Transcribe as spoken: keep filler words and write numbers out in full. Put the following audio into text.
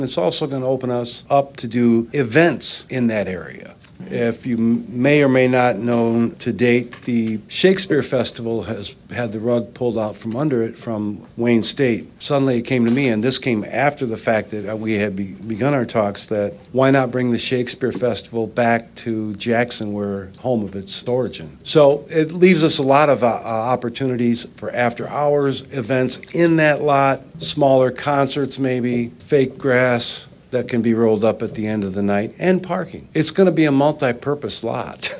It's also going to open us up to do events in that area. If you may or may not know, to date, the Shakespeare Festival has had the rug pulled out from under it from Wayne State. Suddenly it came to me, and this came after the fact that we had be- begun our talks, that why not bring the Shakespeare Festival back to Jackson, where home of its origin. So it leaves us a lot of uh, uh, opportunities for after-hours events in that lot, smaller concerts maybe, fake grass that can be rolled up at the end of the night, and parking. It's going to be a multi-purpose lot.